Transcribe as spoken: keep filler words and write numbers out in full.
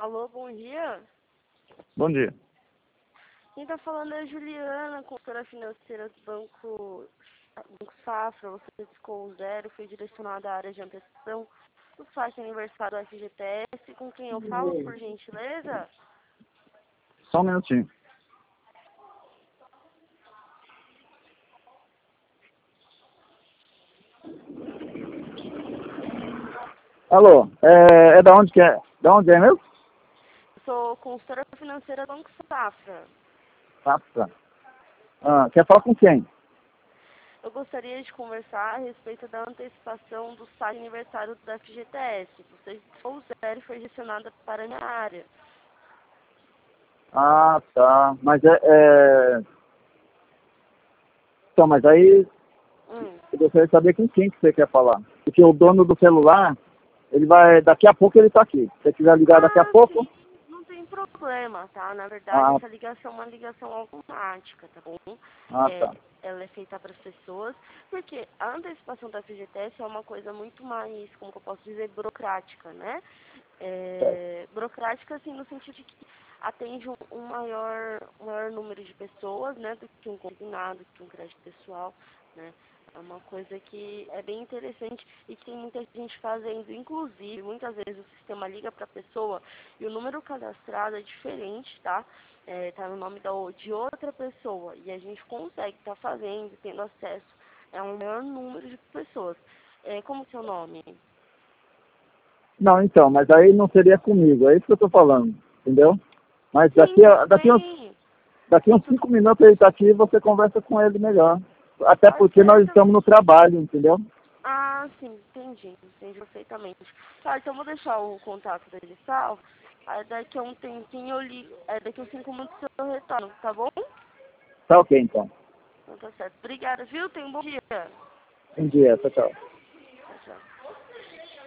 Alô, bom dia. Bom dia. Quem tá falando é a Juliana, consultora financeira do Banco, Banco Safra. Você ficou zero, foi direcionada à área de antecipação do site aniversário do F G T S. Com quem eu falo, por gentileza? Só um minutinho. Alô, é, é da onde que é? Da onde é mesmo? Eu sou consultora financeira do Banco Safra. Safra. Ah, quer falar com quem? Eu gostaria de conversar a respeito da antecipação do site aniversário do F G T S. Você ficou zero e foi direcionada para a minha área. Ah, tá. Mas é... é... Então, mas aí Hum. eu gostaria de saber com quem que você quer falar. Porque o dono do celular, ele vai... Daqui a pouco ele tá aqui. Se você quiser ligar daqui a Ah, pouco... sim. Não tem problema, tá? Na verdade, Ah, essa ligação é uma ligação automática, tá bom? ah É, tá. ela é feita para as pessoas, porque a antecipação da F G T S é uma coisa muito mais, como que eu posso dizer, burocrática, né? Certo. É, burocrática, assim, no sentido de que atende um, um maior, um maior número de pessoas, né, do que um consignado, do que um crédito pessoal, né? É uma coisa que é bem interessante e que tem muita gente fazendo. Inclusive, muitas vezes o sistema liga para a pessoa e o número cadastrado é diferente, tá? É, tá no nome da, de outra pessoa. E a gente consegue estar tá fazendo, tendo acesso a um maior número de pessoas. É, como é o seu nome? Não, então, mas aí não seria comigo. É isso que eu tô falando. Entendeu? Mas Sim, daqui a, tudo daqui a uns bem. Daqui Sim, uns tudo cinco minutos ele está aqui e você conversa com ele melhor. Até tá porque nós certo. estamos no trabalho, entendeu? Ah, sim, entendi, entendi perfeitamente. Tá, então eu vou deixar o contato dele salvo. Aí daqui a um tempinho eu ligo, é, daqui a uns cinco minutos eu retorno, tá bom? Tá ok, então. Então tá certo. Obrigada, viu? Tenha um bom dia. Bom dia, tchau, tchau.